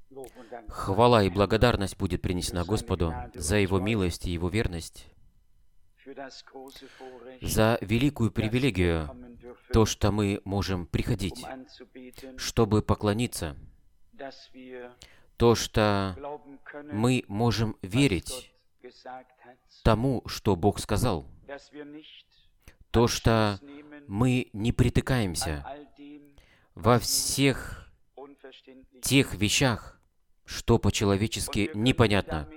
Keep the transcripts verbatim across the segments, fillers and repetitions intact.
Хвала и благодарность будет принесена Господу за Его милость и Его верность, за великую привилегию, то, что мы можем приходить, чтобы поклониться, то, что мы можем верить тому, что Бог сказал, то, что мы не притыкаемся во всех тех вещах, что по-человечески непонятно.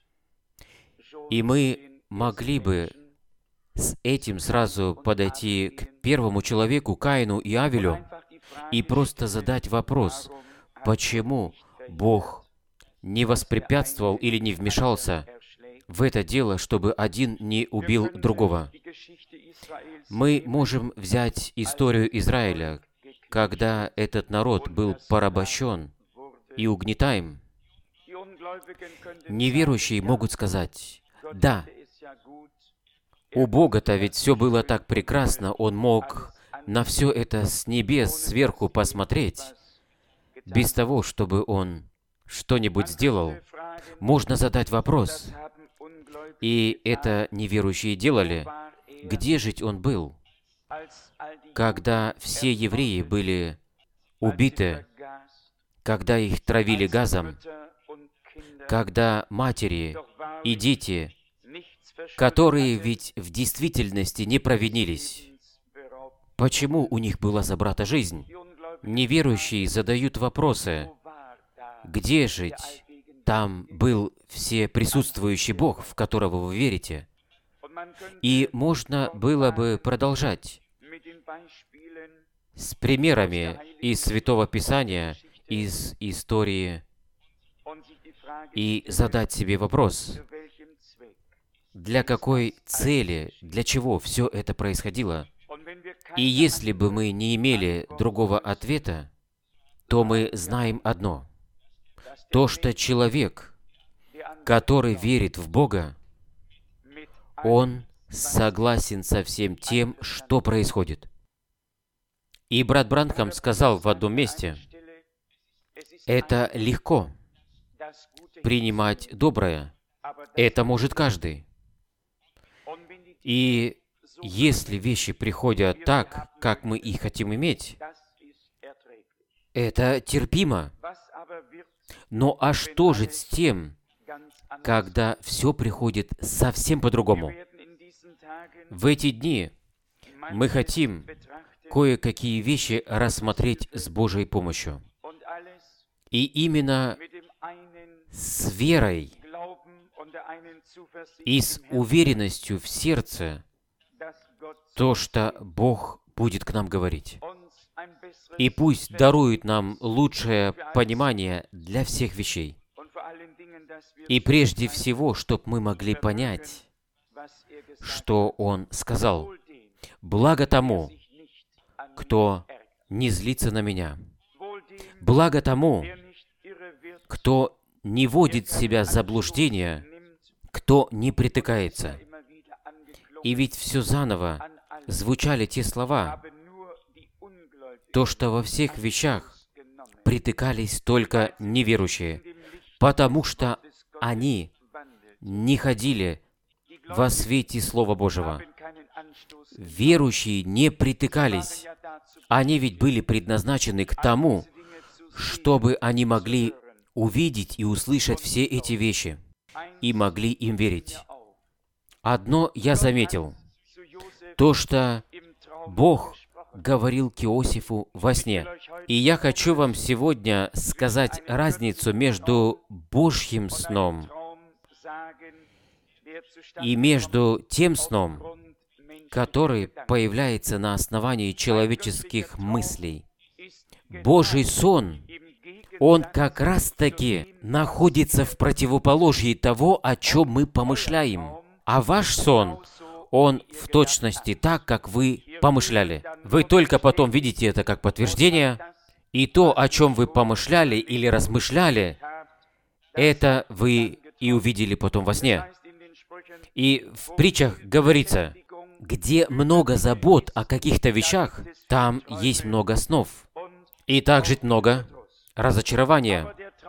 И мы могли бы с этим сразу подойти к первому человеку, Каину и Авелю, и просто задать вопрос, почему Бог не воспрепятствовал или не вмешался в это дело, чтобы один не убил другого. Мы можем взять историю Израиля, когда этот народ был порабощен и угнетаем. Неверующие могут сказать: да, у Бога-то ведь все было так прекрасно, Он мог на все это с небес сверху посмотреть, без того, чтобы Он что-нибудь сделал. Можно задать вопрос, и это неверующие делали: где жить Он был, когда все евреи были убиты, когда их травили газом, когда матери и дети, которые ведь в действительности не провинились, почему у них была забрата жизнь? Неверующие задают вопросы: где жить? Там был всеприсутствующий Бог, в которого вы верите. И можно было бы продолжать с примерами из Святого Писания, из истории, и задать себе вопрос, для какой цели, для чего все это происходило. И если бы мы не имели другого ответа, то мы знаем одно: то, что человек, который верит в Бога, он согласен со всем тем, что происходит. И брат Бранхам сказал в одном месте: это легко принимать доброе, это может каждый. И если вещи приходят так, как мы их хотим иметь, это терпимо. Но а что же с тем, когда все приходит совсем по-другому? В эти дни мы хотим кое-какие вещи рассмотреть с Божьей помощью. И именно с верой и с уверенностью в сердце то, что Бог будет к нам говорить. И пусть дарует нам лучшее понимание для всех вещей. И прежде всего, чтобы мы могли понять, что Он сказал: «Благо тому, кто не злится на Меня. Благо тому, кто не вводит себя в заблуждение, кто не притыкается». И ведь все заново звучали те слова, то, что во всех вещах притыкались только неверующие, потому что они не ходили во свете Слова Божьего. Верующие не притыкались. Они ведь были предназначены к тому, чтобы они могли увидеть и услышать все эти вещи и могли им верить. Одно я заметил, то, что Бог говорил к Иосифу во сне. И я хочу вам сегодня сказать разницу между Божьим сном и между тем сном, который появляется на основании человеческих мыслей. Божий сон, он как раз-таки находится в противоположии того, о чем мы помышляем. А ваш сон, он в точности так, как вы помышляли. Вы только потом видите это как подтверждение, и то, о чем вы помышляли или размышляли, это вы и увидели потом во сне. И в притчах говорится: где много забот о каких-то вещах, там есть много снов. И также много разочарования.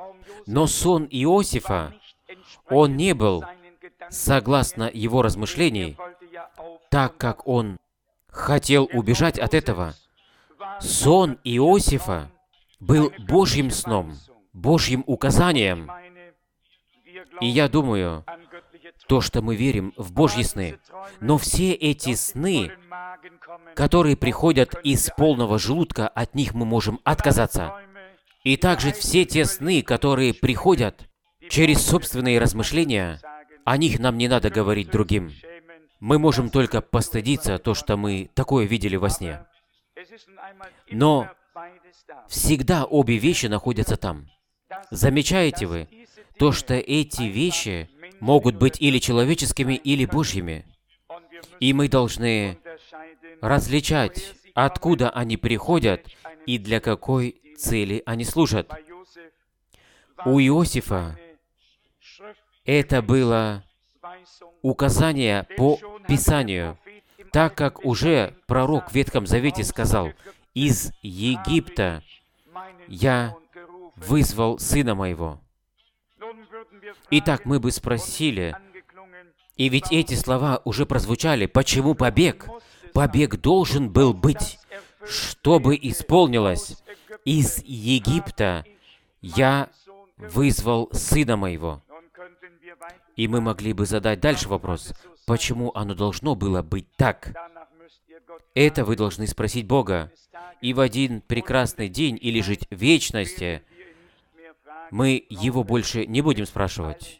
Но сон Иосифа, он не был согласно его размышлений, так как он хотел убежать от этого. Сон Иосифа был Божьим сном, Божьим указанием. И я думаю, то, что мы верим в Божьи сны, но все эти сны, которые приходят из полного желудка, от них мы можем отказаться. И также все те сны, которые приходят через собственные размышления, о них нам не надо говорить другим. Мы можем только постыдиться то, что мы такое видели во сне. Но всегда обе вещи находятся там. Замечаете вы то, что эти вещи могут быть или человеческими, или Божьими. И мы должны различать, откуда они приходят и для какой цели они служат. У Иосифа это было указание по Писанию, так как уже пророк в Ветхом Завете сказал: «Из Египта я вызвал сына моего». Итак, мы бы спросили, и ведь эти слова уже прозвучали, почему побег? Побег должен был быть, чтобы исполнилось: «Из Египта я вызвал сына моего». И мы могли бы задать дальше вопрос, почему оно должно было быть так? Это вы должны спросить Бога. И в один прекрасный день или жить в вечности мы Его больше не будем спрашивать.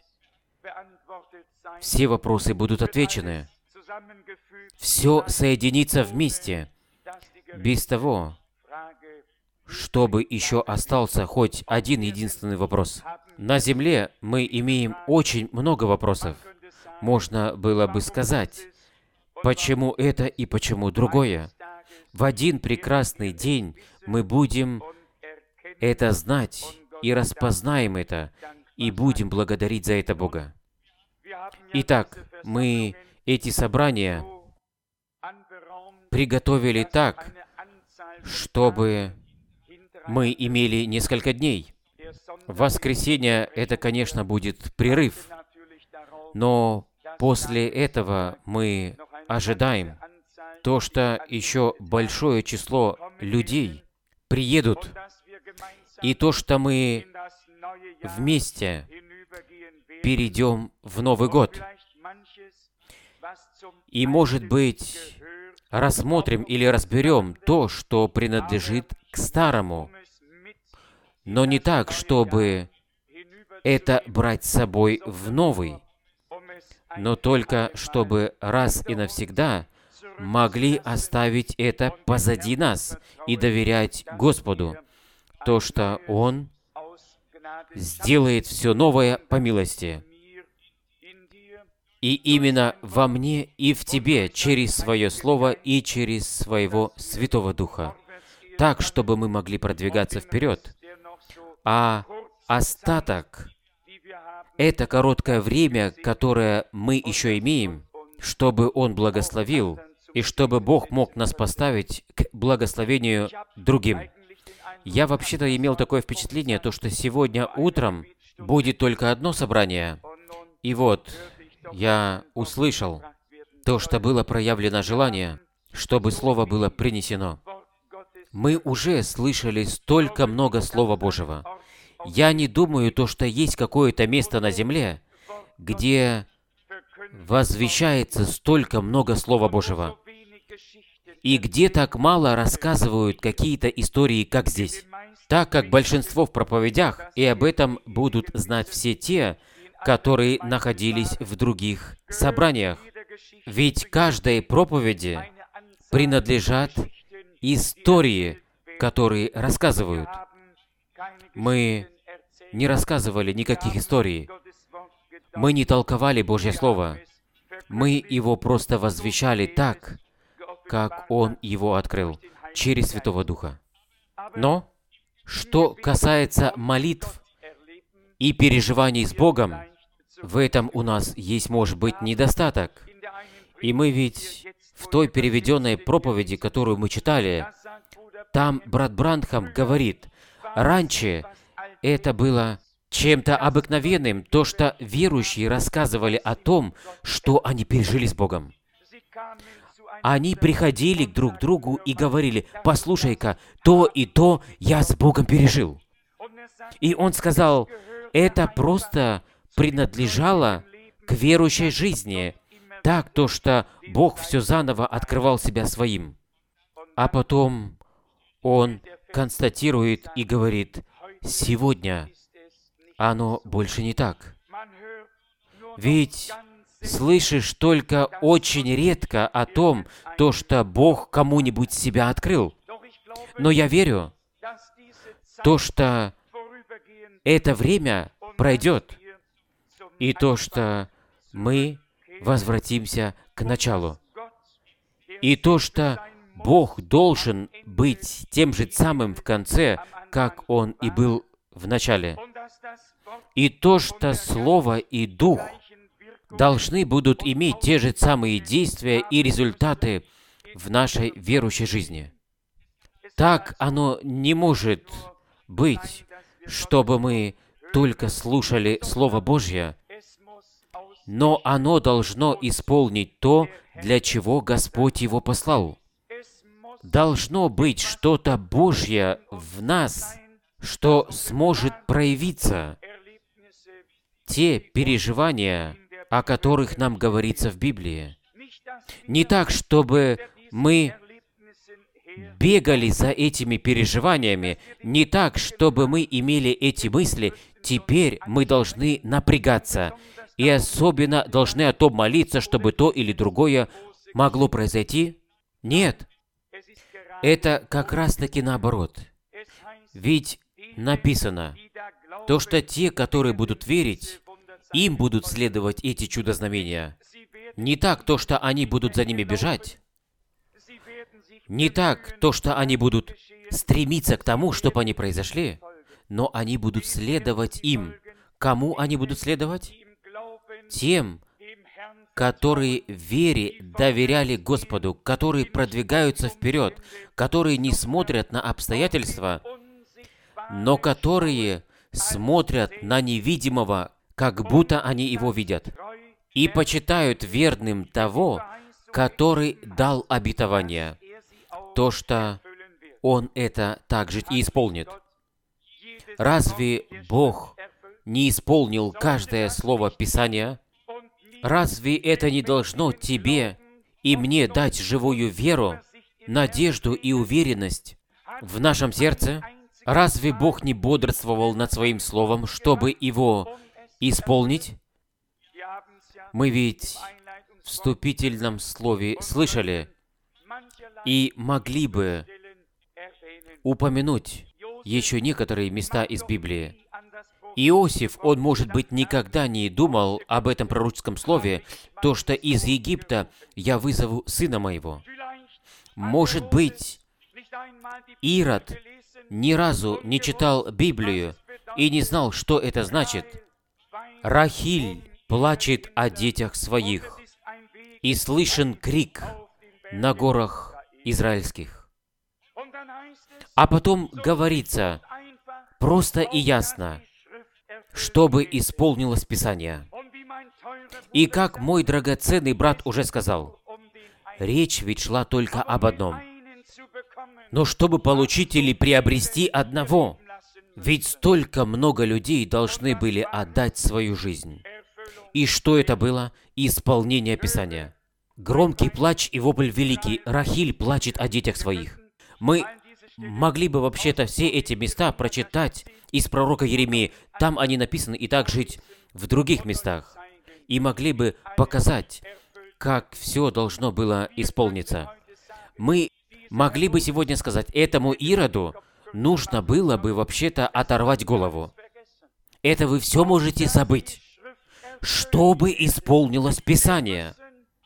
Все вопросы будут отвечены. Все соединится вместе, без того, чтобы еще остался хоть один единственный вопрос. На земле мы имеем очень много вопросов. Можно было бы сказать, почему это и почему другое. В один прекрасный день мы будем это знать и распознаем это, и будем благодарить за это Бога. Итак, мы эти собрания приготовили так, чтобы мы имели несколько дней. В воскресенье это, конечно, будет прерыв, но после этого мы ожидаем то, что еще большое число людей приедут, и то, что мы вместе перейдем в Новый год. И, может быть, рассмотрим или разберем то, что принадлежит к старому, но не так, чтобы это брать с собой в новый, но только чтобы раз и навсегда могли оставить это позади нас и доверять Господу, то, что Он сделает все новое по милости. И именно во мне и в тебе, через Свое Слово и через Своего Святого Духа, так, чтобы мы могли продвигаться вперед. А остаток, это короткое время, которое мы еще имеем, чтобы Он благословил, и чтобы Бог мог нас поставить к благословению другим. Я вообще-то имел такое впечатление, то, что сегодня утром будет только одно собрание. И вот, я услышал то, что было проявлено желание, чтобы Слово было принесено. Мы уже слышали столько много Слова Божьего. Я не думаю, то, что есть какое-то место на земле, где возвещается столько много Слова Божьего, и где так мало рассказывают какие-то истории, как здесь. Так как большинство в проповедях, и об этом будут знать все те, которые находились в других собраниях. Ведь каждой проповеди принадлежат истории, которые рассказывают. Мы не рассказывали никаких историй. Мы не толковали Божье Слово. Мы его просто возвещали так, как Он его открыл, через Святого Духа. Но, что касается молитв и переживаний с Богом, в этом у нас есть, может быть, недостаток. И мы ведь в той переведенной проповеди, которую мы читали, там брат Бранхам говорит, раньше это было чем-то обыкновенным, то, что верующие рассказывали о том, что они пережили с Богом. Они приходили друг к другу и говорили: «Послушай-ка, то и то я с Богом пережил». И он сказал, это просто принадлежало к верующей жизни, так то, что Бог все заново открывал себя своим. А потом он констатирует и говорит: сегодня оно больше не так. Ведь слышишь только очень редко о том, то, что Бог кому-нибудь себя открыл. Но я верю, то, что это время пройдет, и то, что мы возвратимся к началу. И то, что Бог должен быть тем же самым в конце, как Он и был в начале. И то, что Слово и Дух должны будут иметь те же самые действия и результаты в нашей верующей жизни. Так оно не может быть, чтобы мы только слушали Слово Божье, но оно должно исполнить то, для чего Господь его послал. Должно быть что-то Божье в нас, что сможет проявиться. Те переживания, о которых нам говорится в Библии. Не так, чтобы мы бегали за этими переживаниями, не так, чтобы мы имели эти мысли. Теперь мы должны напрягаться и особенно должны о том молиться, чтобы то или другое могло произойти. Нет, это как раз-таки наоборот. Ведь написано, то, что те, которые будут верить, им будут следовать эти чудо-знамения. Не так то, что они будут за ними бежать. Не так то, что они будут стремиться к тому, чтобы они произошли, но они будут следовать им. Кому они будут следовать? Тем, которые в вере доверяли Господу, которые продвигаются вперед, которые не смотрят на обстоятельства, но которые смотрят на невидимого, как будто они его видят, и почитают верным того, который дал обетование, то, что Он это также и исполнит. Разве Бог не исполнил каждое слово Писания? Разве это не должно тебе и мне дать живую веру, надежду и уверенность в нашем сердце? Разве Бог не бодрствовал над Своим Словом, чтобы его исполнить? Мы ведь в вступительном слове слышали и могли бы упомянуть еще некоторые места из Библии. Иосиф, он, может быть, никогда не думал об этом пророческом слове, то, что из Египта я вызову сына моего. Может быть, Ирод ни разу не читал Библию и не знал, что это значит. Рахиль плачет о детях своих, и слышен крик на горах израильских. А потом говорится просто и ясно, чтобы исполнилось Писание. И как мой драгоценный брат уже сказал, речь ведь шла только об одном. Но чтобы получить или приобрести одного, ведь столько много людей должны были отдать свою жизнь. И что это было? Исполнение Писания. Громкий плач и вопль великий. Рахиль плачет о детях своих. Мы могли бы вообще-то все эти места прочитать из пророка Иеремии. Там они написаны, и так жить в других местах. И могли бы показать, как все должно было исполниться. Мы могли бы сегодня сказать, этому Ироду нужно было бы вообще-то оторвать голову. Это вы все можете забыть. Чтобы исполнилось Писание,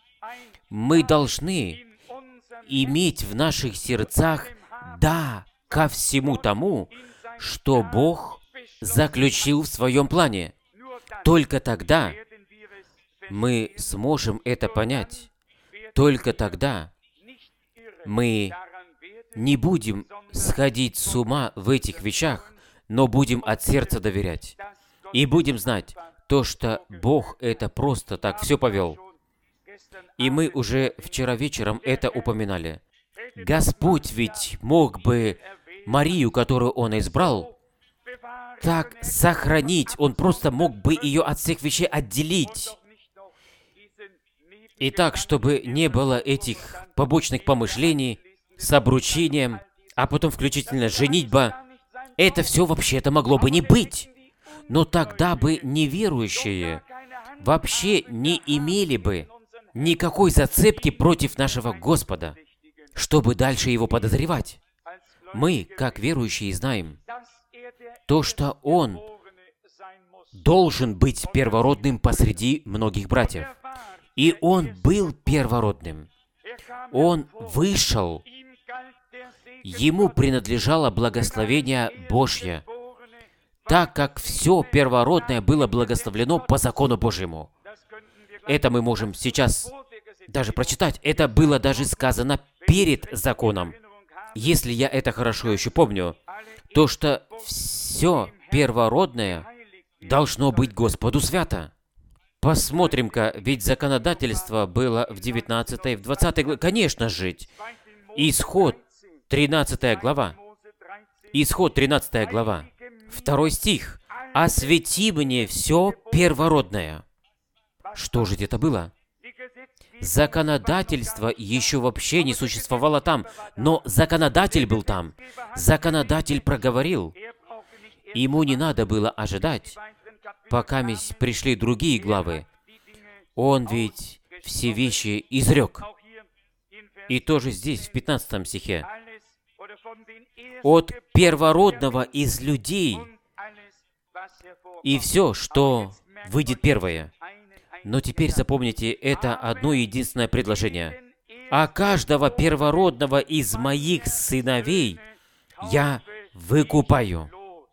мы должны иметь в наших сердцах «да» ко всему тому, что Бог заключил в своем плане. Только тогда мы сможем это понять. Только тогда мы не будем сходить с ума в этих вещах, но будем от сердца доверять. И будем знать то, что Бог это просто так все повел. И мы уже вчера вечером это упоминали. Господь ведь мог бы Марию, которую Он избрал, так сохранить. Он просто мог бы ее от всех вещей отделить. И так, чтобы не было этих побочных помышлений с обручением, а потом включительно женитьба. Это все вообще-то могло бы не быть. Но тогда бы неверующие вообще не имели бы никакой зацепки против нашего Господа, чтобы дальше Его подозревать. Мы, как верующие, знаем то, что Он должен быть первородным посреди многих братьев. И Он был первородным. Он вышел. Ему принадлежало благословение Божье, так как все первородное было благословлено по закону Божьему. Это мы можем сейчас даже прочитать. Это было даже сказано перед законом. Если я это хорошо еще помню, то что все первородное должно быть Господу свято. Посмотрим-ка, ведь законодательство было в девятнадцатой, в двадцатой главе. Конечно же, Исход, тринадцатая глава. Исход, тринадцатая глава. Второй стих. «Освети мне все первородное». Что же это было? Законодательство еще вообще не существовало там, но законодатель был там. Законодатель проговорил. Ему не надо было ожидать, пока пришли другие главы. Он ведь все вещи изрек. И тоже здесь, в пятнадцатом стихе. «От первородного из людей и все, что выйдет первое». Но теперь запомните это одно единственное предложение. «А каждого первородного из моих сыновей я выкупаю».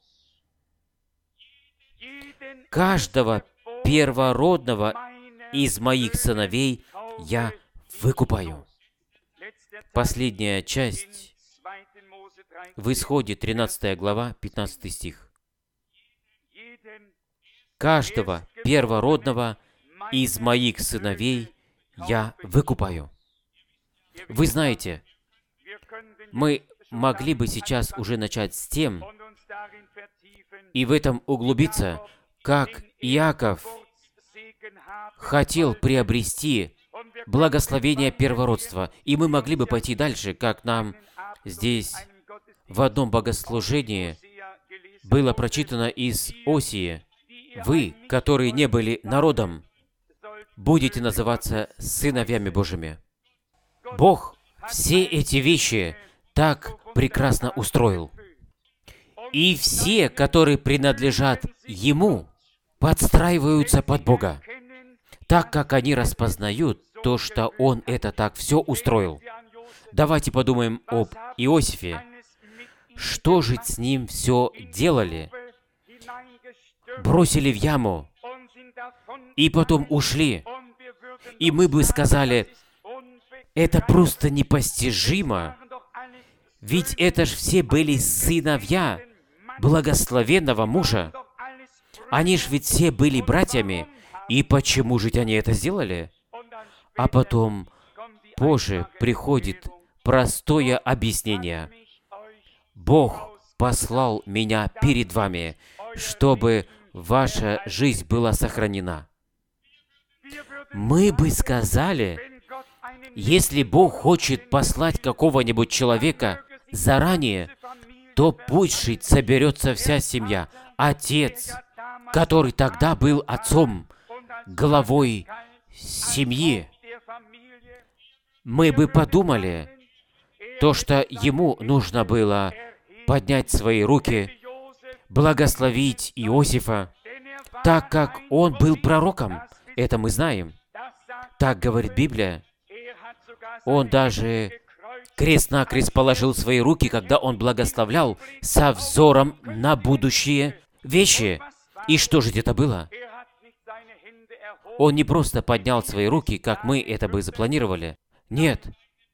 Каждого первородного из моих сыновей я выкупаю. Последняя часть в Исходе, тринадцатая глава, пятнадцатый стих. Каждого первородного из моих сыновей я выкупаю. Вы знаете, мы могли бы сейчас уже начать с тем, и в этом углубиться, как Иаков хотел приобрести благословение первородства. И мы могли бы пойти дальше, как нам здесь в одном богослужении было прочитано из Осии. «Вы, которые не были народом, будете называться сыновьями Божьими». Бог все эти вещи так прекрасно устроил. И все, которые принадлежат Ему, подстраиваются под Бога, так как они распознают то, что Он это так все устроил. Давайте подумаем об Иосифе. Что же с ним все делали? Бросили в яму и потом ушли. И мы бы сказали, это просто непостижимо. Ведь это ж все были сыновья благословенного мужа. Они ж ведь все были братьями. И почему же они это сделали? А потом, позже приходит простое объяснение. Бог послал меня перед вами, чтобы ваша жизнь была сохранена. Мы бы сказали, если Бог хочет послать какого-нибудь человека заранее, то пусть жить соберется вся семья. Отец, который тогда был отцом, главой семьи, мы бы подумали, то, что ему нужно было поднять свои руки, благословить Иосифа, так как он был пророком. Это мы знаем. Так говорит Библия. Он даже крест-накрест положил свои руки, когда он благословлял со взором на будущие вещи. И что же это было? Он не просто поднял свои руки, как мы это бы запланировали. Нет.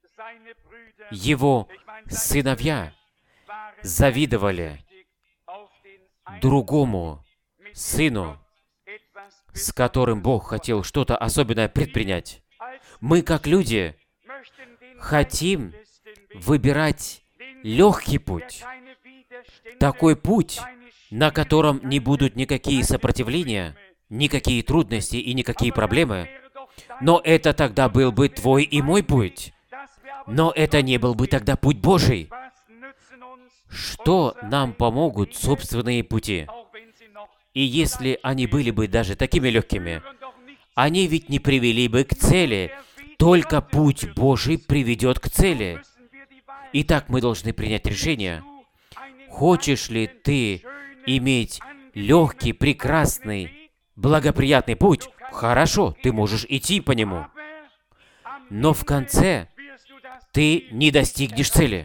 Его сыновья завидовали другому Сыну, с которым Бог хотел что-то особенное предпринять. Мы, как люди, хотим выбирать легкий путь. Такой путь, на котором не будут никакие сопротивления, никакие трудности и никакие проблемы. Но это тогда был бы твой и мой путь. Но это не был бы тогда путь Божий. Что нам помогут собственные пути? И если они были бы даже такими легкими, они ведь не привели бы к цели. Только путь Божий приведет к цели. Итак, мы должны принять решение. Хочешь ли ты иметь легкий, прекрасный, благоприятный путь? Хорошо, ты можешь идти по нему. Но в конце ты не достигнешь цели.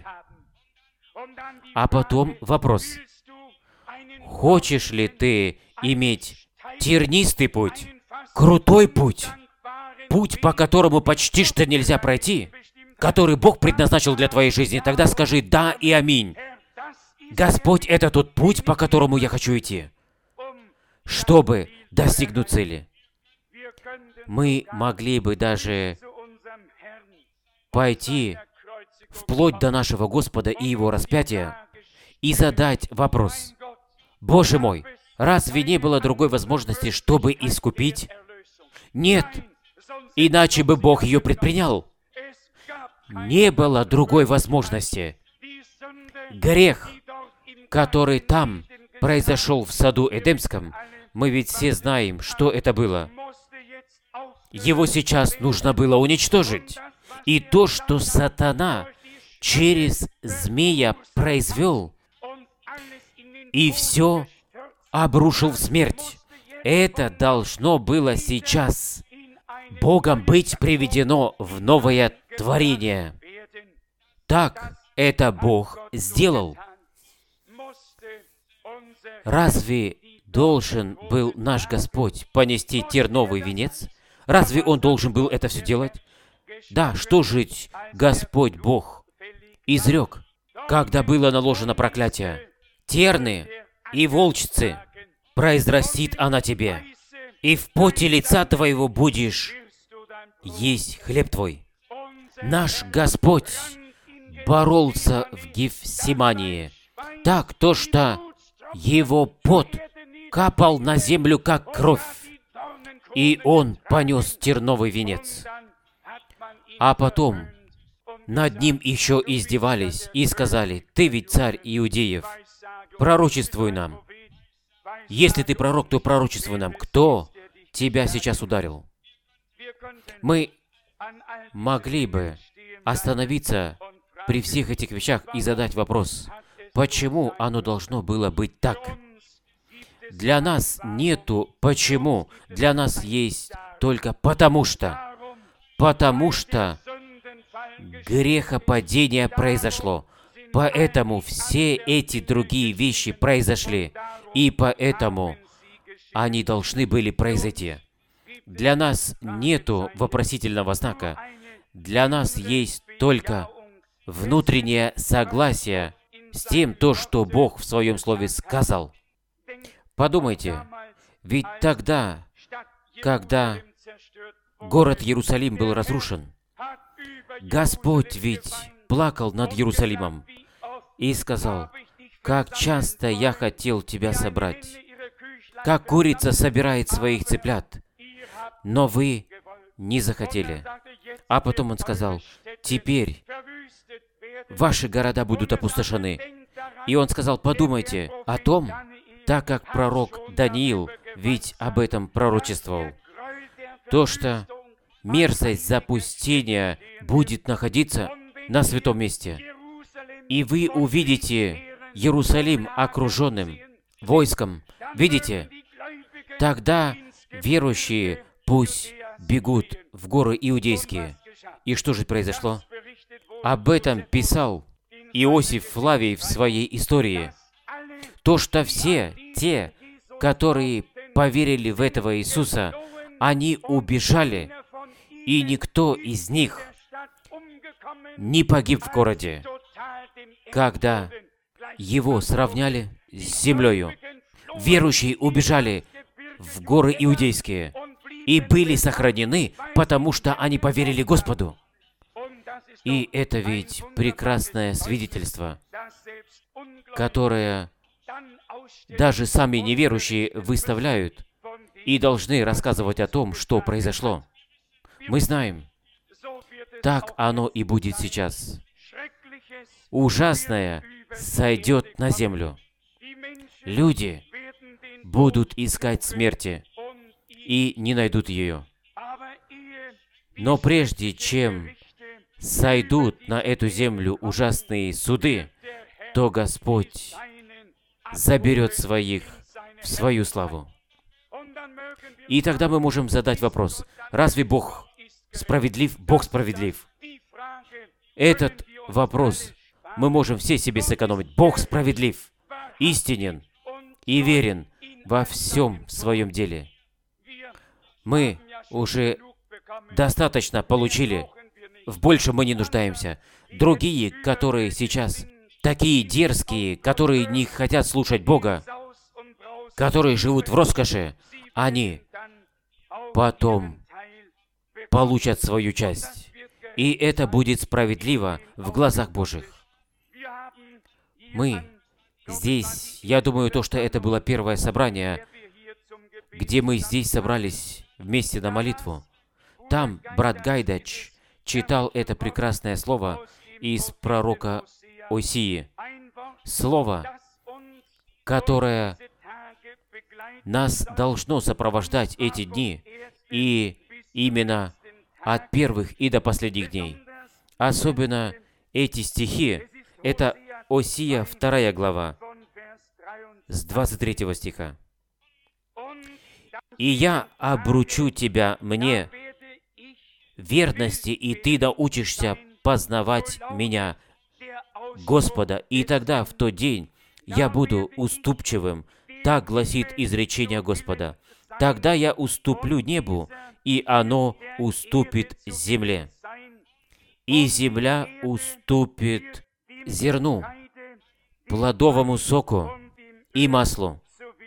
А потом вопрос. Хочешь ли ты иметь тернистый путь, крутой путь, путь, по которому почти что нельзя пройти, который Бог предназначил для твоей жизни? Тогда скажи «да» и «аминь». Господь, это тот путь, по которому я хочу идти, чтобы достигнуть цели. Мы могли бы даже пойти вплоть до нашего Господа и Его распятия и задать вопрос. Боже мой, разве не было другой возможности, чтобы искупить? Нет, иначе бы Бог ее предпринял. Не было другой возможности. Грех, который там произошел в саду Эдемском, мы ведь все знаем, что это было. Его сейчас нужно было уничтожить. И то, что сатана через змея произвел, и все обрушил в смерть, это должно было сейчас Богом быть приведено в новое творение. Так это Бог сделал. Разве должен был наш Господь понести терновый венец? Разве Он должен был это все делать? Да, что же Господь Бог изрек, когда было наложено проклятие? Терны и волчцы произрастит она тебе, и в поте лица твоего будешь есть хлеб твой. Наш Господь боролся в Гефсимании так, то что Его пот капал на землю, как кровь, и Он понес терновый венец. А потом над Ним еще издевались и сказали: «Ты ведь царь Иудеев, пророчествуй нам. Если ты пророк, то пророчествуй нам. Кто тебя сейчас ударил?» Мы могли бы остановиться при всех этих вещах и задать вопрос, почему оно должно было быть так? Для нас нету «почему», для нас есть только «потому что». Потому что грехопадение произошло. Поэтому все эти другие вещи произошли. И поэтому они должны были произойти. Для нас нету вопросительного знака. Для нас есть только внутреннее согласие с тем, то, что Бог в Своем Слове сказал. Подумайте, ведь тогда, когда город Иерусалим был разрушен, Господь ведь плакал над Иерусалимом и сказал: «Как часто я хотел тебя собрать, как курица собирает своих цыплят, но вы не захотели». А потом Он сказал: «Теперь ваши города будут опустошены». И Он сказал: «Подумайте о том, так как пророк Даниил ведь об этом пророчествовал, то, что мерзость запустения будет находиться на святом месте, и вы увидите Иерусалим окруженным войском. Видите? Тогда верующие пусть бегут в горы иудейские». И что же произошло? Об этом писал Иосиф Флавий в своей истории. То, что все те, которые поверили в этого Иисуса, они убежали, и никто из них не погиб в городе, когда его сравняли с землею. верующие убежали в горы иудейские и были сохранены, потому что они поверили Господу. И это ведь прекрасное свидетельство, которое даже сами неверующие выставляют и должны рассказывать о том, что произошло. Мы знаем, так оно и будет сейчас. Ужасное сойдет на землю. Люди будут искать смерти и не найдут ее. Но прежде чем сойдут на эту землю ужасные суды, то Господь заберет своих в свою славу. И тогда мы можем задать вопрос: разве Бог справедлив? Бог справедлив. Этот вопрос мы можем все себе сэкономить. Бог справедлив, истинен и верен во всем своем деле. Мы уже достаточно получили, в большем мы не нуждаемся. Другие, которые сейчас такие дерзкие, которые не хотят слушать Бога, которые живут в роскоши, они потом получат свою часть. И это будет справедливо в глазах Божьих. Мы здесь, я думаю, то, что это было первое собрание, где мы здесь собрались вместе на молитву. Там брат Гайдач читал это прекрасное слово из пророка Осии. Слово, которое нас должно сопровождать эти дни, и именно от первых и до последних дней. Особенно эти стихи, это Осия, вторая глава, с двадцать третьего стиха. «И я обручу тебя мне верности, и ты научишься познавать меня, Господа, и тогда в тот день я буду уступчивым». Так гласит изречение Господа. «Тогда я уступлю небу, и оно уступит земле, и земля уступит зерну, плодовому соку и маслу».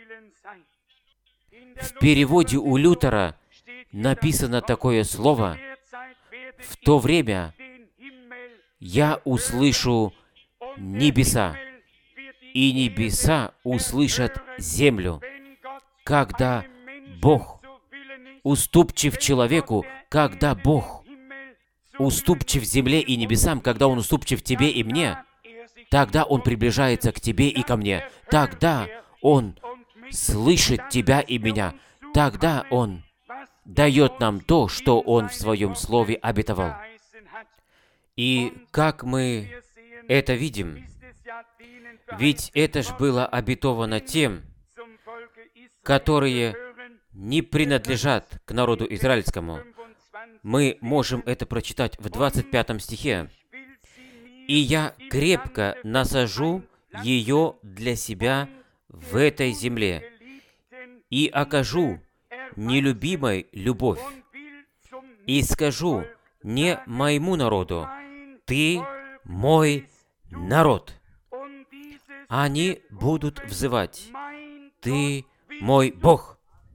В переводе у Лютера написано такое слово: «В то время я услышу небеса, и небеса услышат землю». Когда Бог уступчив человеку, когда Бог уступчив земле и небесам, когда Он уступчив тебе и мне, тогда Он приближается к тебе и ко мне. Тогда Он слышит тебя и меня. Тогда Он дает нам то, что Он в Своем Слове обетовал. И как мы это видим? Ведь это ж было обетовано тем, которые не принадлежат к народу израильскому. Мы можем это прочитать в двадцать пятом стихе. «И я крепко насажу ее для себя в этой земле, и окажу нелюбимой любовь, и скажу не моему народу: ты мой народ». Они будут взывать: «Ты мой Бог».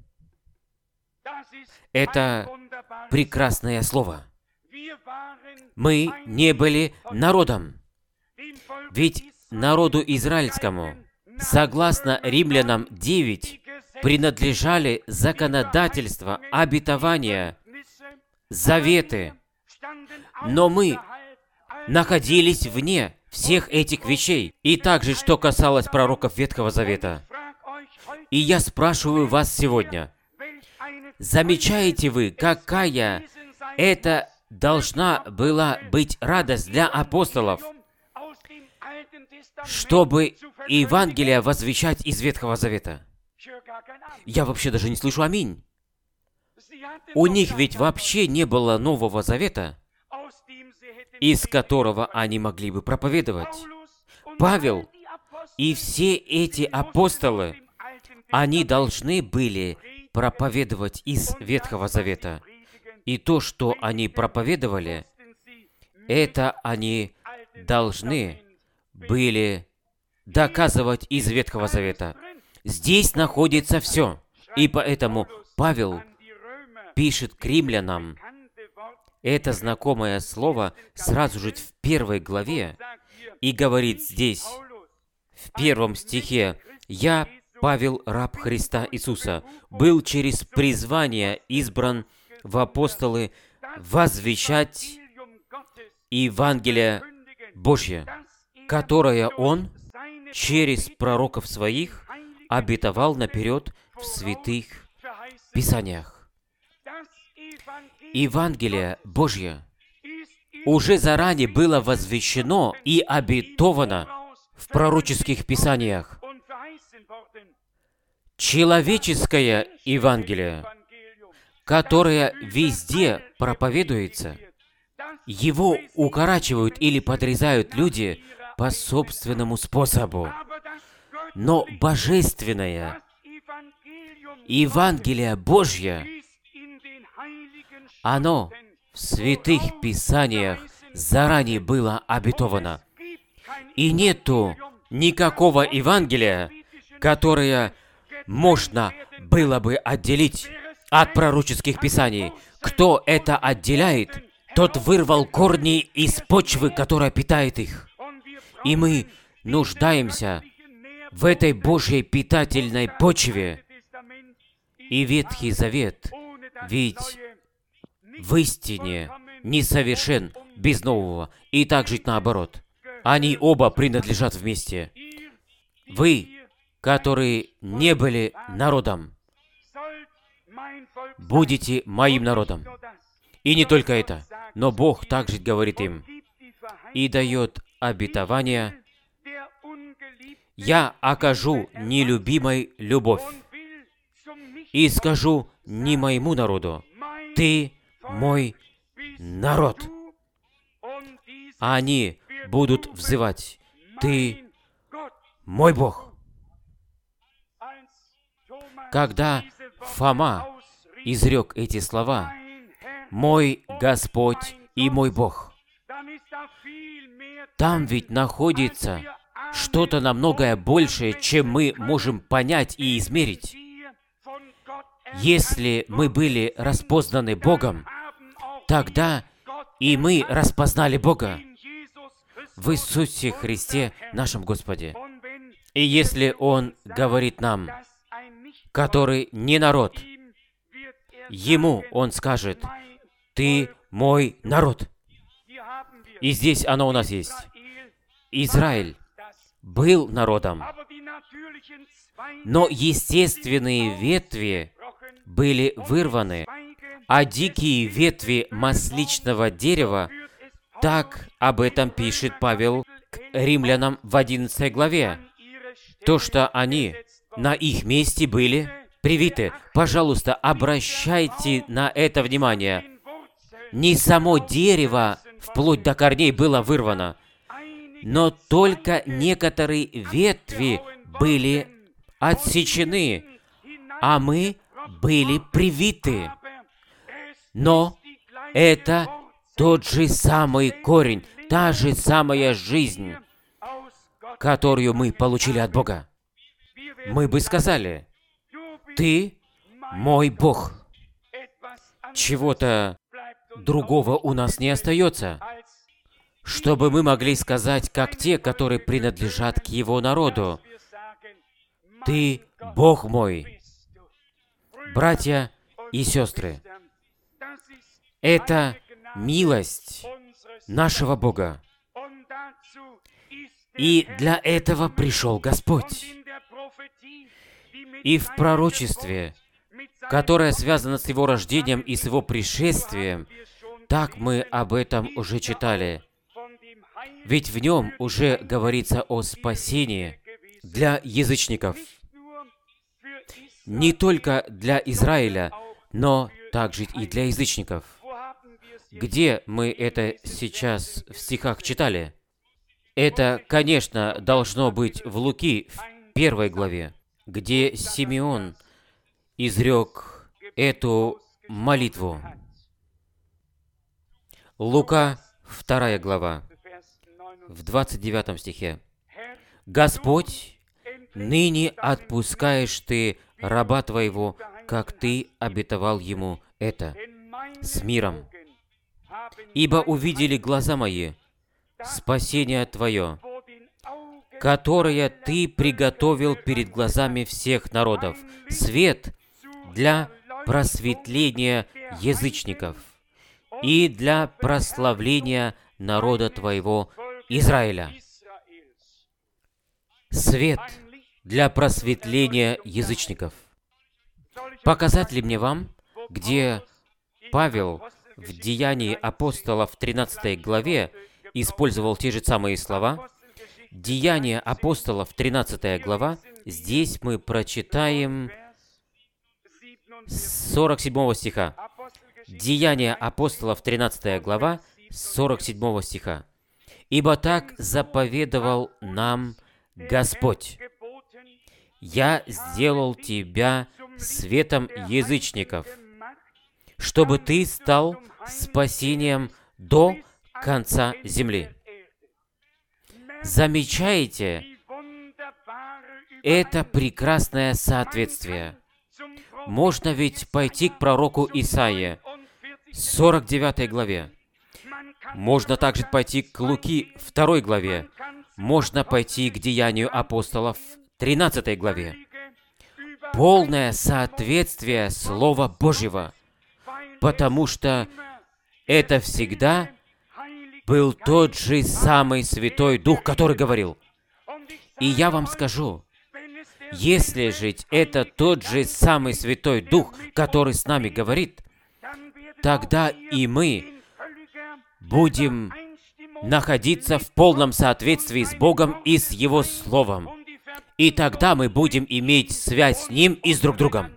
Это прекрасное слово. Мы не были народом. Ведь народу израильскому, согласно Римлянам девять, принадлежали законодательство, обетования, заветы. Но мы находились вне всех этих вещей. И также, что касалось пророков Ветхого Завета. И я спрашиваю вас сегодня, замечаете вы, какая это должна была быть радость для апостолов, чтобы Евангелие возвещать из Ветхого Завета? Я вообще даже не слышу «Аминь». У них ведь вообще не было Нового Завета, из которого они могли бы проповедовать. Павел и все эти апостолы, они должны были проповедовать из Ветхого Завета. И то, что они проповедовали, это они должны были доказывать из Ветхого Завета. Здесь находится все. И поэтому Павел пишет к римлянам это знакомое слово сразу же в первой главе и говорит здесь, в первом стихе: «Я, Павел, раб Христа Иисуса, был через призвание избран в апостолы возвещать Евангелие Божье, которое Он через пророков Своих обетовал наперед в святых Писаниях». Евангелие Божье уже заранее было возвещено и обетовано в пророческих писаниях. Человеческое Евангелие, которое везде проповедуется, его укорачивают или подрезают люди по собственному способу. Но божественное Евангелие Божье, оно в святых писаниях заранее было обетовано. И нету никакого Евангелия, которое можно было бы отделить от пророческих писаний. Кто это отделяет, тот вырвал корни из почвы, которая питает их. И мы нуждаемся в этой Божьей питательной почве. И Ветхий Завет, ведь в истине несовершен без нового, и так жить наоборот. Они оба принадлежат вместе. Вы, которые не были народом, будете моим народом. И не только это, но Бог также говорит им и дает обетование: «Я окажу нелюбимой любовь и скажу не моему народу: ты мой народ». А они будут взывать: ты мой Бог. Когда Фома изрек эти слова: «Мой Господь и мой Бог», там ведь находится что-то намного большее, чем мы можем понять и измерить. Если мы были распознаны Богом, тогда и мы распознали Бога в Иисусе Христе, нашем Господе. И если Он говорит нам, который не народ, Ему Он скажет: «Ты мой народ». И здесь оно у нас есть. Израиль был народом, но естественные ветви были вырваны, а дикие ветви масличного дерева, так об этом пишет Павел к римлянам в одиннадцатой главе, то, что они на их месте были привиты. Пожалуйста, обращайте на это внимание. Не само дерево вплоть до корней было вырвано, но только некоторые ветви были отсечены, а мы были привиты. Но это тот же самый корень, та же самая жизнь, которую мы получили от Бога. Мы бы сказали: «Ты мой Бог». Чего-то другого у нас не остается, чтобы мы могли сказать, как те, которые принадлежат к Его народу: «Ты Бог мой». Братья и сестры, это милость нашего Бога. И для этого пришел Господь. И в пророчестве, которое связано с Его рождением и с Его пришествием, так мы об этом уже читали. Ведь в нем уже говорится о спасении для язычников. Не только для Израиля, но также и для язычников. Где мы это сейчас в стихах читали? Это, конечно, должно быть в Луки, в первой главе, где Симеон изрек эту молитву. Лука, вторая глава, в двадцать девятом стихе. «Господь ныне отпускаешь ты раба твоего, как ты обетовал ему это, с миром. Ибо увидели глаза мои спасение Твое, которое Ты приготовил перед глазами всех народов, свет для просветления язычников и для прославления народа Твоего Израиля. Свет для просветления язычников. Показать ли мне вам, где Павел в Деянии апостолов в тринадцатой главе использовал те же самые слова? Деяния апостолов, тринадцатая глава, здесь мы прочитаем с сорок седьмого стиха. Деяния апостолов, тринадцатая глава, сорок седьмого стиха. «Ибо так заповедовал нам Господь: я сделал тебя светом язычников, чтобы ты стал спасением до конца земли». Замечаете это прекрасное соответствие? Можно ведь пойти к пророку Исаии, сорок девятой главе. Можно также пойти к Луки, второй главе. Можно пойти к Деянию апостолов, тринадцатой главе. Полное соответствие Слова Божьего, потому что это всегда был тот же самый Святой Дух, который говорил. И я вам скажу, если же это тот же самый Святой Дух, который с нами говорит, тогда и мы будем находиться в полном соответствии с Богом и с Его Словом. И тогда мы будем иметь связь с Ним и с друг другом.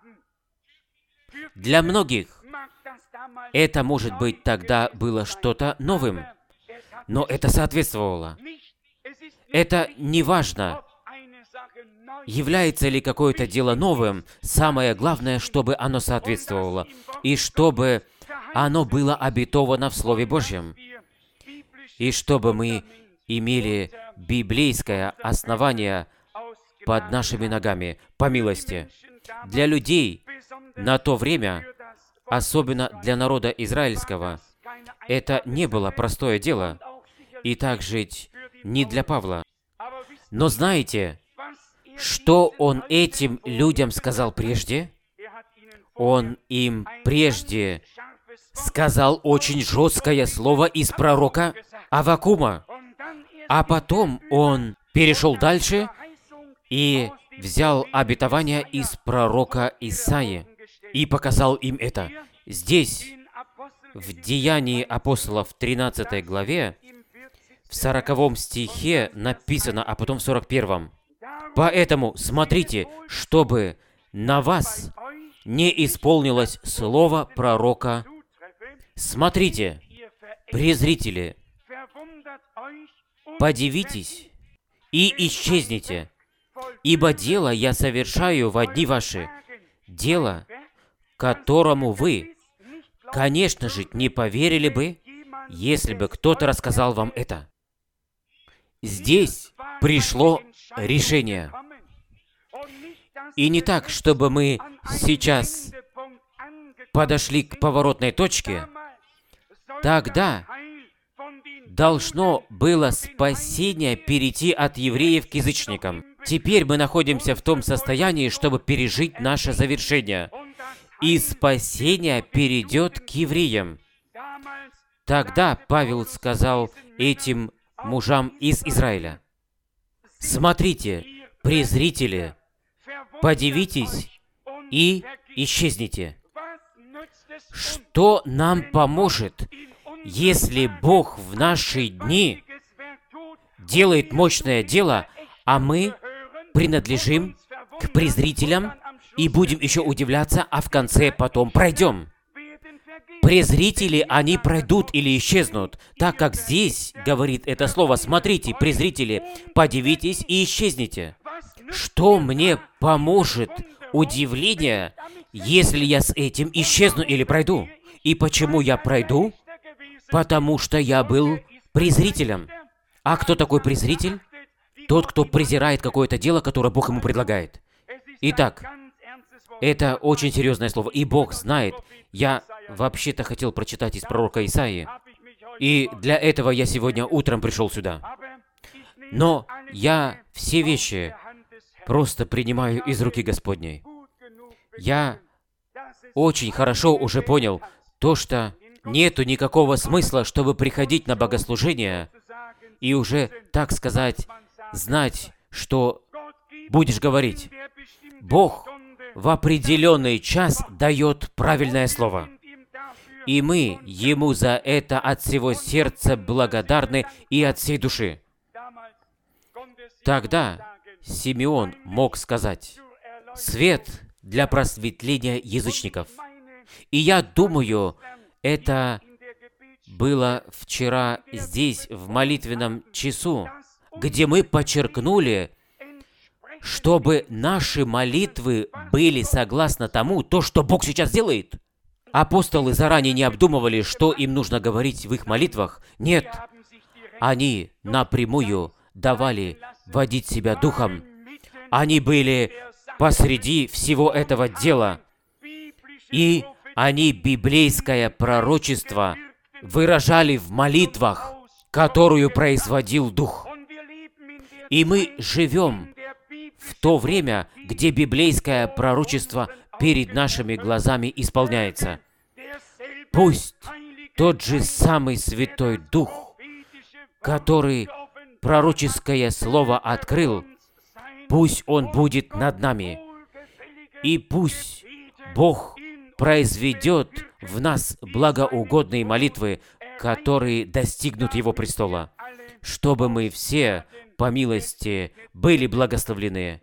Для многих это, может быть, тогда было что-то новым, но это соответствовало. Это не важно, является ли какое-то дело новым. Самое главное, чтобы оно соответствовало, и чтобы оно было обетовано в Слове Божьем, и чтобы мы имели библейское основание под нашими ногами, по милости. Для людей на то время, особенно для народа израильского, это не было простое дело, и так жить не для Павла. Но знаете, что он этим людям сказал прежде? Он им прежде сказал очень жесткое слово из пророка Аввакума, а потом он перешел дальше и взял обетование из пророка Исаии и показал им это. Здесь, в Деянии апостолов, тринадцатой главе, в сороковом стихе написано, а потом в сорок первом. «Поэтому смотрите, чтобы на вас не исполнилось слово пророка. Смотрите, презрители, подивитесь и исчезните, ибо дело я совершаю во дни ваши, дело, которому вы, конечно же, не поверили бы, если бы кто-то рассказал вам это». Здесь пришло решение. И не так, чтобы мы сейчас подошли к поворотной точке. Тогда должно было спасение перейти от евреев к язычникам. Теперь мы находимся в том состоянии, чтобы пережить наше завершение. И спасение перейдет к евреям. Тогда Павел сказал этим мужам из Израиля: «Смотрите, презрители, подивитесь и исчезните». Что нам поможет, если Бог в наши дни делает мощное дело, а мы принадлежим к презрителям и будем еще удивляться, а в конце потом пройдем? Презрители, они пройдут или исчезнут, так как здесь говорит это слово: «Смотрите, презрители, подивитесь и исчезните». Что мне поможет удивление, если я с этим исчезну или пройду? И почему я пройду? Потому что я был презрителем. А кто такой презритель? тот, кто презирает какое-то дело, которое Бог ему предлагает. Итак, это очень серьезное слово. И Бог знает. Я вообще-то хотел прочитать из пророка Исаии. И для этого я сегодня утром пришел сюда. Но я все вещи просто принимаю из руки Господней. Я очень хорошо уже понял то, что нету никакого смысла, чтобы приходить на богослужение и уже, так сказать, знать, что будешь говорить. Бог в определенный час дает правильное слово. И мы Ему за это от всего сердца благодарны и от всей души. Тогда Симеон мог сказать: «Свет для просветления язычников». И я думаю, это было вчера здесь, в молитвенном часу, где мы подчеркнули, чтобы наши молитвы были согласно тому, то, что Бог сейчас делает. Апостолы заранее не обдумывали, что им нужно говорить в их молитвах. Нет, они напрямую давали водить себя Духом. Они были посреди всего этого дела. И они библейское пророчество выражали в молитвах, которую производил Дух. И мы живем в то время, где библейское пророчество перед нашими глазами исполняется. Пусть тот же самый Святой Дух, который пророческое слово открыл, пусть Он будет над нами. И пусть Бог произведет в нас благоугодные молитвы, которые достигнут Его престола, чтобы мы все, по милости, были благословлены.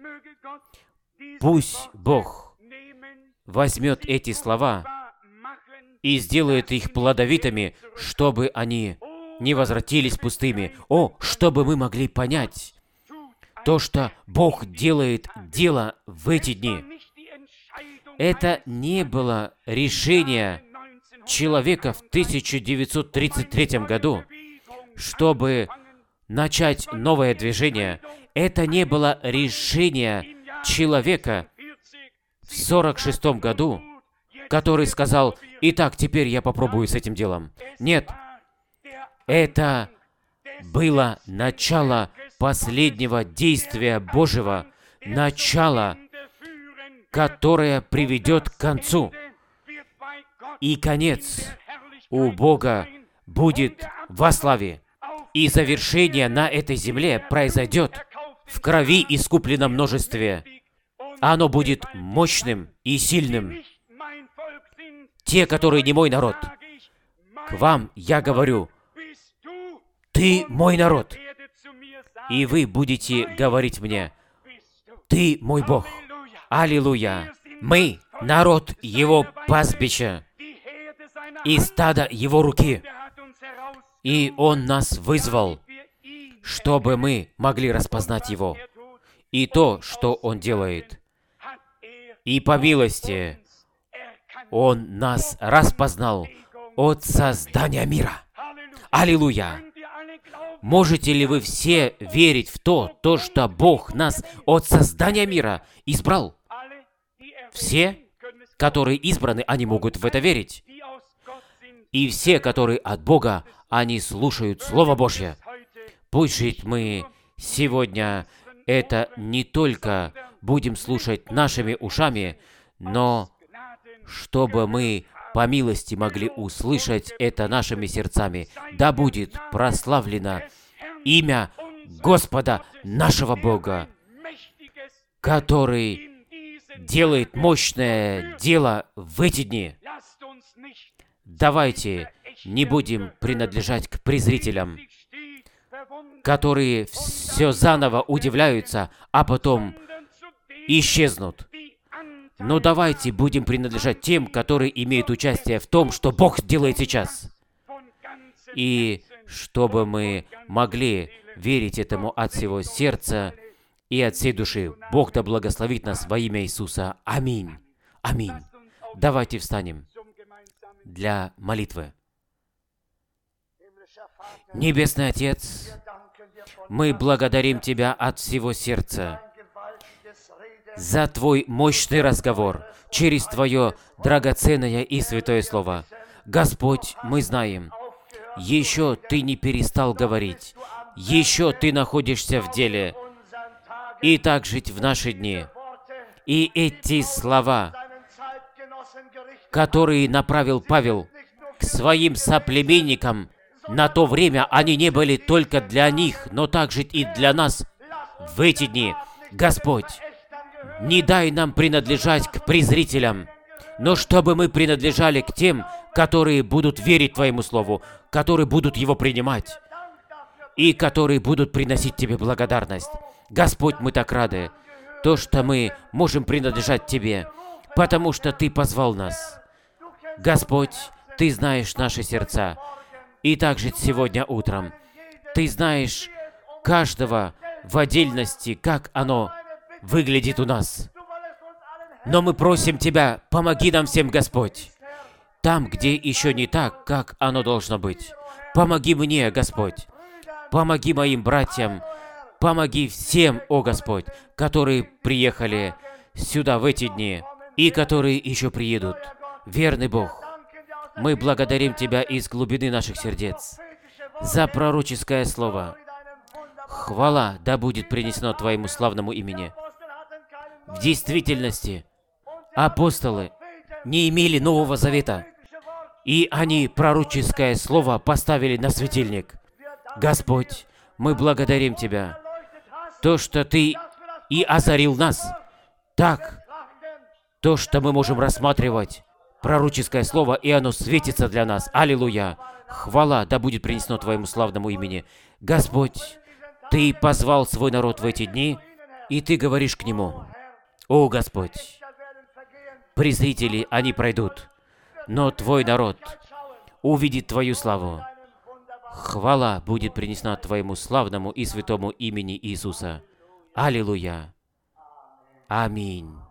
Пусть Бог возьмет эти слова и сделает их плодовитыми, чтобы они не возвратились пустыми. О, чтобы мы могли понять то, что Бог делает дело в эти дни. Это не было решение человека в тысяча девятьсот тридцать третьем году, чтобы начать новое движение. Это не было решение человека в сорок шестом году, который сказал: «Итак, теперь я попробую с этим делом». Нет, это было начало последнего действия Божьего, начало, которое приведет к концу. И конец у Бога будет во славе. И завершение на этой земле произойдет в крови искупленном множестве. Оно будет мощным и сильным. Те, которые не мой народ, к вам я говорю: ты мой народ. И вы будете говорить мне: ты мой Бог. Аллилуйя! Мы — народ Его пастбища и стадо Его руки. И Он нас вызвал, чтобы мы могли распознать Его и то, что Он делает. И по милости Он нас распознал от создания мира. Аллилуйя! Можете ли вы все верить в то, то, что Бог нас от создания мира избрал? Все, которые избраны, они могут в это верить. И все, которые от Бога, они слушают Слово Божье. Пусть же мы сегодня это не только будем слушать нашими ушами, но чтобы мы по милости могли услышать это нашими сердцами. Да будет прославлено имя Господа нашего Бога, который делает мощное дело в эти дни. Давайте не будем принадлежать к презрителям, которые все заново удивляются, а потом исчезнут. Но давайте будем принадлежать тем, которые имеют участие в том, что Бог делает сейчас. И чтобы мы могли верить этому от всего сердца и от всей души. Бог да благословит нас во имя Иисуса. Аминь. Аминь. Давайте встанем для молитвы. Небесный Отец, Мы благодарим Тебя от всего сердца за Твой мощный разговор через Твое драгоценное и святое Слово. Господь, мы знаем, еще Ты не перестал говорить, еще Ты находишься в деле, и так жить в наши дни. И эти слова, которые направил Павел к своим соплеменникам, на то время они не были только для них, но также и для нас в эти дни. Господь, не дай нам принадлежать к презрителям, но чтобы мы принадлежали к тем, которые будут верить Твоему Слову, которые будут его принимать и которые будут приносить Тебе благодарность. Господь, мы так рады, то, что мы можем принадлежать Тебе, потому что Ты позвал нас. Господь, Ты знаешь наши сердца. И также сегодня утром Ты знаешь каждого в отдельности, как оно выглядит у нас. Но мы просим Тебя, помоги нам всем, Господь, там, где еще не так, как оно должно быть. Помоги мне, Господь. Помоги моим братьям. Помоги всем, о Господь, которые приехали сюда в эти дни и которые еще приедут. Верный Бог, мы благодарим Тебя из глубины наших сердец за пророческое слово. Хвала да будет принесена Твоему славному имени. В действительности, апостолы не имели Нового Завета, и они пророческое слово поставили на светильник. Господь, мы благодарим Тебя, то, что Ты и озарил нас, так, то, что мы можем рассматривать пророческое слово, и оно светится для нас. Аллилуйя! Хвала да будет принесена Твоему славному имени. Господь, Ты позвал свой народ в эти дни, и Ты говоришь к нему: «О, Господь, презрители, они пройдут, но Твой народ увидит Твою славу». Хвала будет принесена Твоему славному и святому имени Иисуса. Аллилуйя! Аминь.